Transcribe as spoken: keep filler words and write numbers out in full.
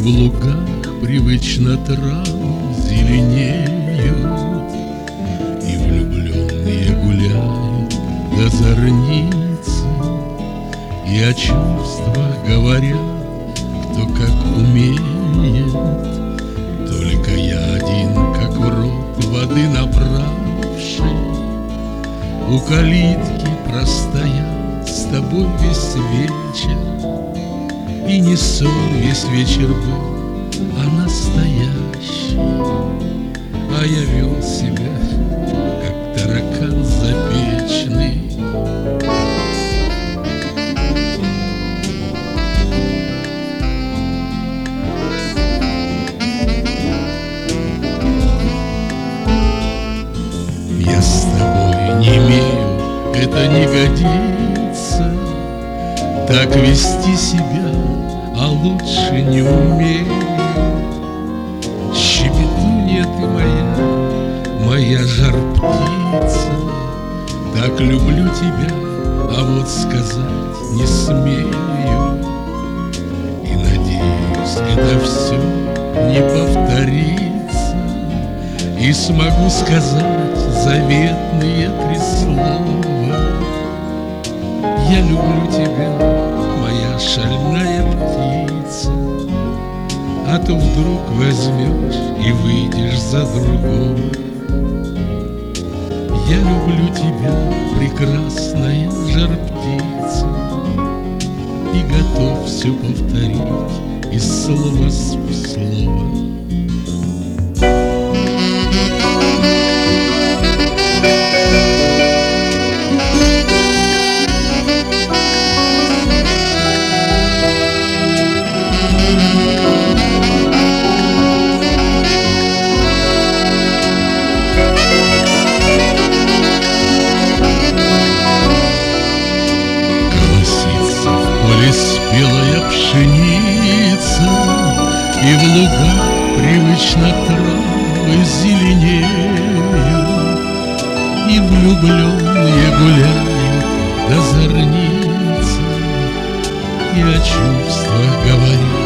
в лугах привычно травы зеленеют, и влюбленные гуляют до зорницы, и о чувствах говорят, кто как умеет. Только я один, как в рот воды набравший, у калитки простоял с тобой весь вечер. И не сон весь вечер был, а настоящий. А я вел себя, как таракан запечный. Я с тобой не имею, это не годится, так вести себя, а лучше не умею. Щебетунья ты моя, моя жар-птица, так люблю тебя, а вот сказать не смею. И надеюсь, это все не повторится, и смогу сказать заветные три слова. Я люблю тебя, моя шальная птица, а то вдруг возьмешь и выйдешь за другого. Я люблю тебя, прекрасная жар-птица, и готов все повторить из слова в слово. Спелая пшеница, и в лугах привычно травы зеленеют, и влюбленные гуляют до зорницы, и о чувствах говорят,